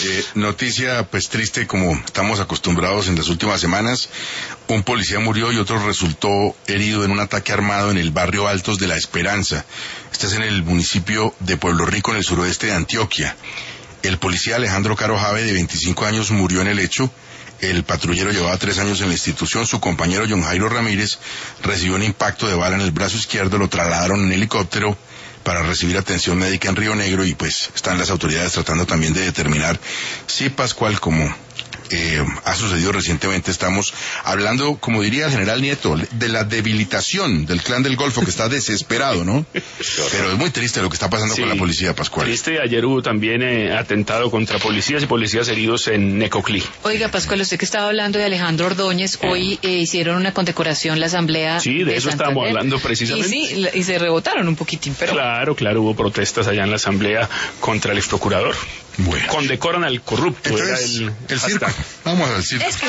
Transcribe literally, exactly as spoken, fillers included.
Eh, noticia pues triste como estamos acostumbrados en las últimas semanas. Un policía murió y otro resultó herido en un ataque armado en el barrio Altos de la Esperanza. Este es en el municipio de Pueblo Rico, en el suroeste de Antioquia. El policía Alejandro Caro Jave, de veinticinco años, murió en el hecho. El patrullero llevaba tres años en la institución. Su compañero John Jairo Ramírez recibió un impacto de bala en el brazo izquierdo. Lo trasladaron en helicóptero para recibir atención médica en Río Negro, y pues están las autoridades tratando también de determinar si Pascual, como eh, ha sucedido recientemente, estamos hablando, como diría el general Nieto, de la debilitación del Clan del Golfo, que está desesperado, ¿no? Pero es muy triste lo que está pasando sí, con la policía, Pascual. Triste. Ayer hubo también eh, atentado contra policías y policías heridos en Necoclí. Oiga, Pascual, usted que estaba hablando de Alejandro Ordóñez, hoy eh, hicieron una condecoración la asamblea. Sí, de, de eso Santander. Estábamos hablando precisamente. Y sí, y se rebotaron un poquitín, pero... Claro, claro, hubo protestas allá en la asamblea contra el exprocurador. Bueno. Condecoran al corrupto. Entonces, era el, el circo. Vamos al circo.